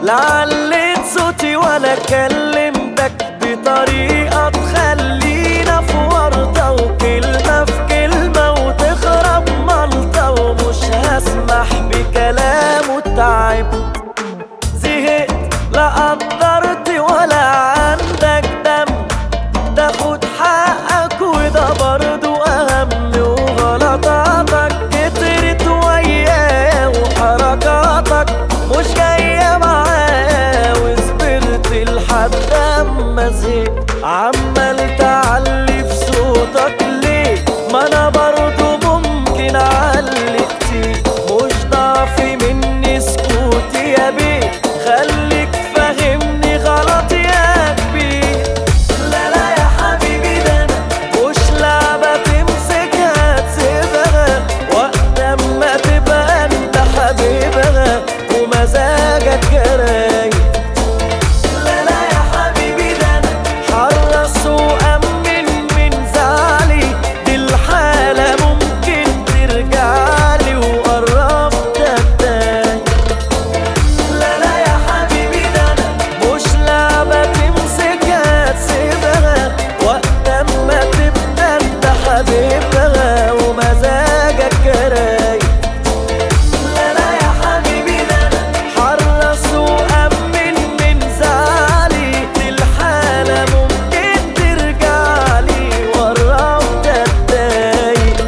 لا عليت صوتي ولا كلمتك بطريقة تخلينا في ورطة، وكلمة في كلمة وتخرب ملطة، ومش هسمح بكلامه. تعبت زهقت لا قدرت ولا عندك دم تاخد حقك، وده برضو أهم. وغلطاتك كترت وياه وحركاتك مش جاية معاه، وصبرت لحد أما زهقت. عمال تعلي في صوتك ليه؟ ما أنا برضو ممكن أعلي كتير، مش ضعفي مني سكوتي يا بيه، خليك فاهمني غلط يا كبير. لا لا يا حبيبي ده أنا مش لعبة تمسكها تسيبها، وقت أما تبقى أنت حبيبها ومزاجك رايق. لا لا يا حبيبي ده أنا حرص وأمن من زعلي، دي الحالة ممكن ترجعلي وقربت أتضايق. لا لا يا حبيبي ده أنا مش لعبة تمسكها تسيبها، وقت أما تبقى أنت حبيبها ومزاجك رايق. لا لا يا حبيبي ده أنا حرص وأمن من زعلي، دي الحالة ممكن ترجعلي وقربت أتضايق.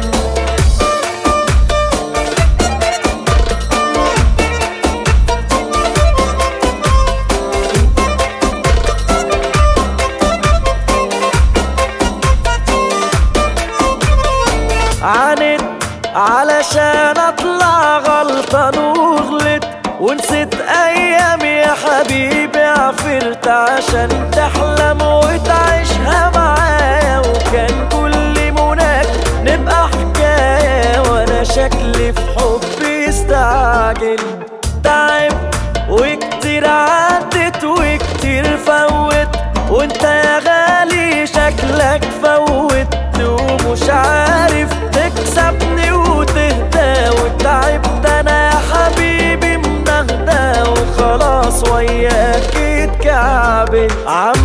عاند علشان اطلع غلطان وغلط، ونسيت ايام يا حبيبي عفرت عشان تحلم وتعيشها معايا، وكان كل مناك نبقى حكاية، وانا شكلي في حبي استعجل. تعبت وكتير عدت وكتير فوت، وانت يا غالي شكلك فوت، ومش عارف تكسبني وتهدى. وتعبت انا يا حبيبي منهدى، وخلاص وياك اتكعبل.